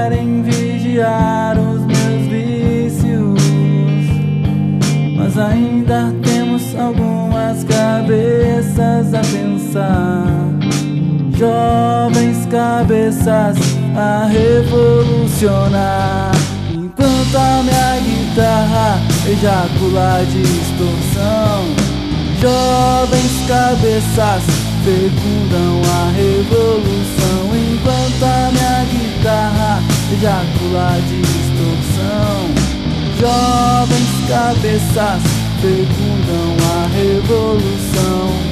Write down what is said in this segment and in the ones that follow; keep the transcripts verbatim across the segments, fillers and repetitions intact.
querem vigiar os meus vícios, mas ainda temos algumas cabeças a pensar, jovens cabeças a revolucionar. Enquanto a minha guitarra ejacula a distorção, jovens cabeças fecundam a revolução. Enquanto a minha guitarra ejacula a distorção, jovens cabeças fecundam a revolução.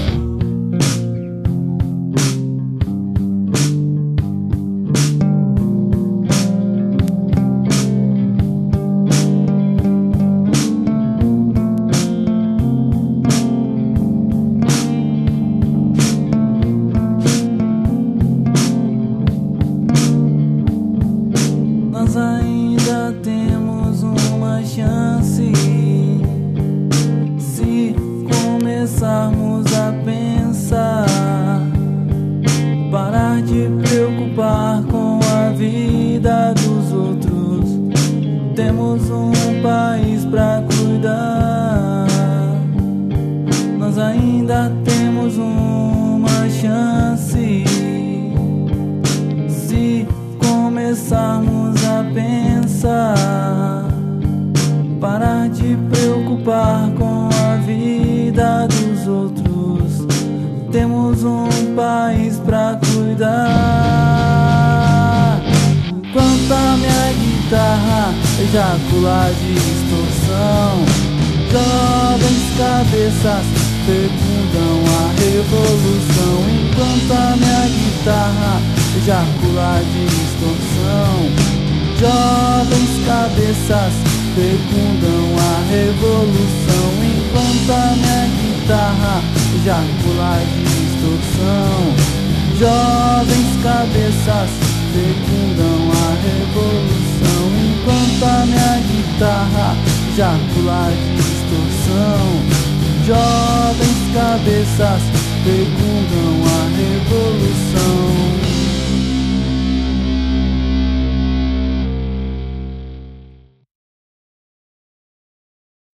Nós ainda temos uma chance se começarmos a pensar, parar de preocupar com a vida dos outros. Temos um país pra cuidar, nós ainda temos uma chance se começarmos a pensar, parar de preocupar com a vida dos outros. Temos um país pra cuidar. Enquanto a minha guitarra ejacula a distorção, jovens cabeças fecundam a revolução. Enquanto a minha guitarra ejacula a distorção, jovens cabeças fecundam a revolução. Enquanto a minha guitarra ejacula a distorção, jovens cabeças fecundam a revolução. Enquanto a minha guitarra ejacula a distorção, jovens cabeças fecundam a revolução.